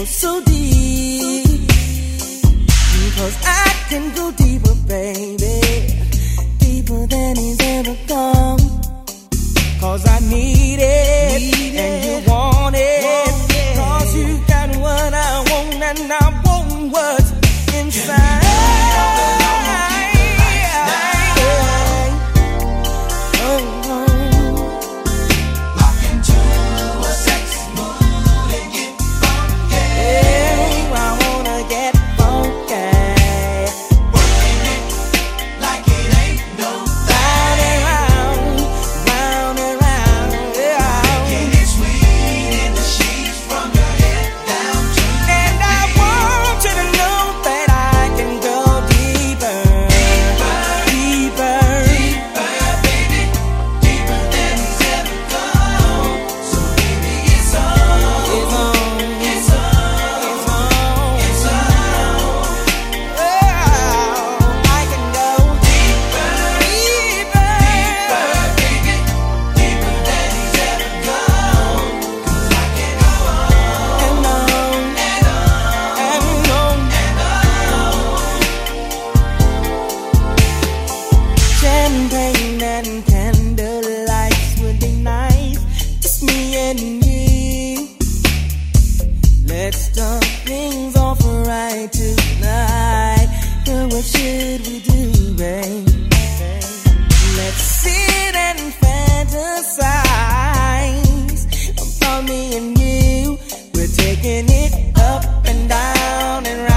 go so deep, because I can go deeper, baby, deeper than he's ever gone. Cause I need it, and you want it, cause you got what I want, and I want what's inside. Champagne and candlelights would be nice, just me and you. Let's start things off right tonight. Girl, what should we do, babe? Let's sit and fantasize about me and you. We're taking it up and down and round.